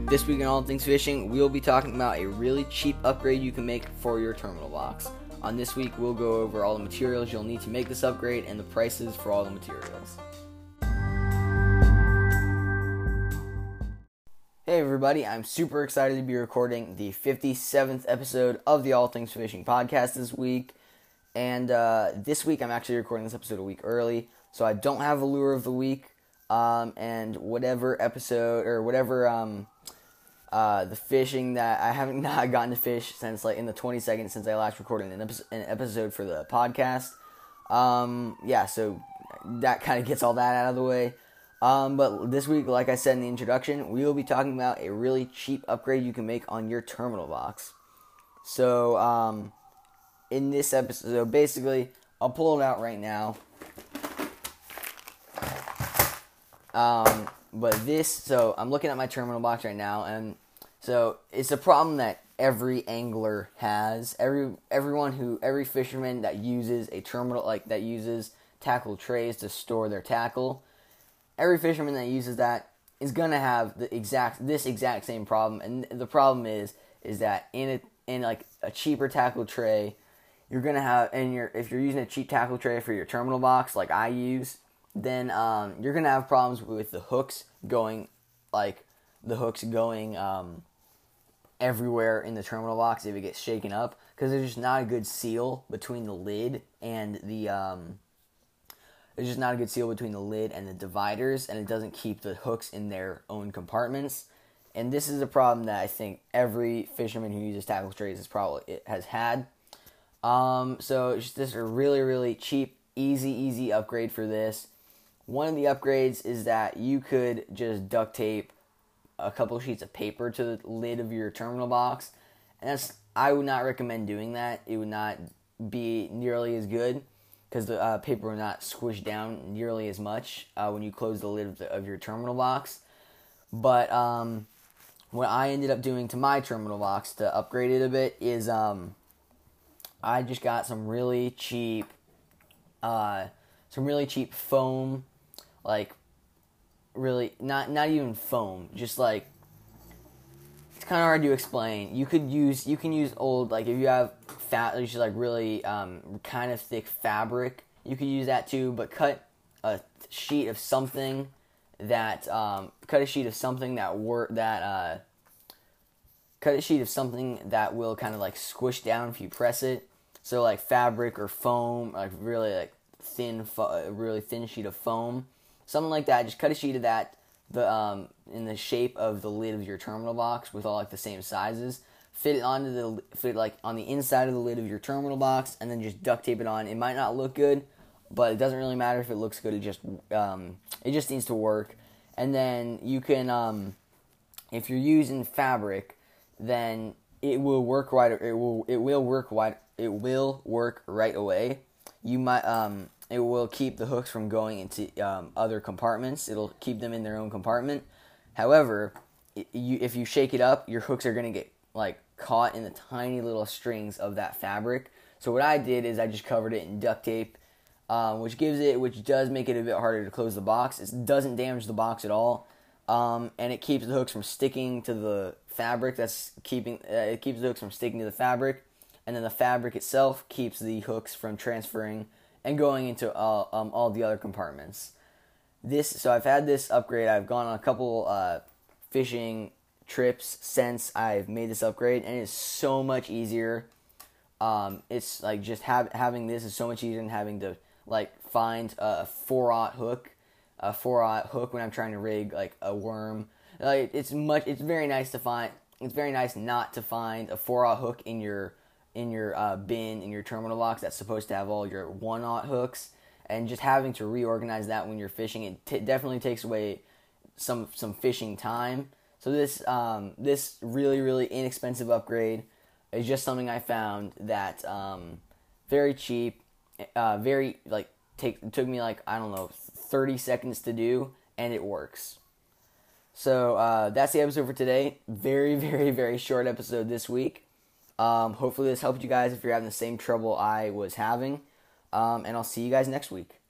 This week in All Things Fishing, we will be talking about a really cheap upgrade you can make for your terminal box. On this week, we'll go over all the materials you'll need to make this upgrade and the prices for all the materials. Hey everybody, I'm super excited to be recording the 57th episode of the All Things Fishing podcast this week. And this week, I'm actually recording this episode a week early, so I don't have a lure of the week. And whatever episode, or whatever the fishing that I haven't not gotten to fish since like in the 20 seconds since I last recorded an episode for the podcast. So that kind of gets all that out of the way. But this week, like I said in the introduction, we will be talking about a really cheap upgrade you can make on your terminal box. So, in this episode, so basically, I'll pull it out right now. So I'm looking at my terminal box right now, and so it's a problem that every angler has. Every fisherman that uses a terminal, like that uses tackle trays to store their tackle, every fisherman that uses that is gonna have this exact same problem. And the problem is that in like a cheaper tackle tray, you're gonna have, if you're using a cheap tackle tray for your terminal box, like I use, then you're gonna have problems with the hooks going everywhere in the terminal box if it gets shaken up, because there's just not a good seal between the lid and the dividers, and it doesn't keep the hooks in their own compartments. And this is a problem that I think every fisherman who uses tackle trays has had. So it's just a really, really cheap, easy upgrade for this. One of the upgrades is that you could just duct tape a couple sheets of paper to the lid of your terminal box. And I would not recommend doing that. It would not be nearly as good, because the paper will not squish down nearly as much when you close the lid of your terminal box. But what I ended up doing to my terminal box to upgrade it a bit is I just got some really cheap foam, like really not even foam, just like, it's kind of hard to explain. You can use old, like if you have just like really kind of thick fabric, you could use that too. But cut a sheet of something that will kind of like squish down if you press it. So like fabric or foam, like really like really thin sheet of foam, something like that. Just cut a sheet of that, in the shape of the lid of your terminal box, with all like the same sizes. Fit it on the inside of the lid of your terminal box, and then just duct tape it on. It might not look good, but it doesn't really matter if it looks good. It just needs to work. And then you can, if you're using fabric, then it will work right. It will work right away. You might it will keep the hooks from going into other compartments. It'll keep them in their own compartment. However, if you shake it up, your hooks are going to get like caught in the tiny little strings of that fabric. So what I did is I just covered it in duct tape, which does make it a bit harder to close the box. It doesn't damage the box at all, and it keeps the hooks from sticking to the fabric. It keeps the hooks from sticking to the fabric, and then the fabric itself keeps the hooks from transferring and going into all the other compartments. So I've had this upgrade. I've gone on a couple fishing trips since I've made this upgrade, and it's so much easier. It's like just having this is so much easier than having to like find a 4/0 hook when I'm trying to rig like a worm. Like it's very nice to find. It's very nice not to find a 4/0 hook in your bin in your terminal box that's supposed to have all your 1/0 hooks, and just having to reorganize that when you're fishing, it definitely takes away some fishing time. So this really, really inexpensive upgrade is just something I found that very cheap, it took me like, I don't know, 30 seconds to do, and it works. So that's the episode for today. Very, very, very short episode this week. Hopefully this helped you guys if you're having the same trouble I was having. And I'll see you guys next week.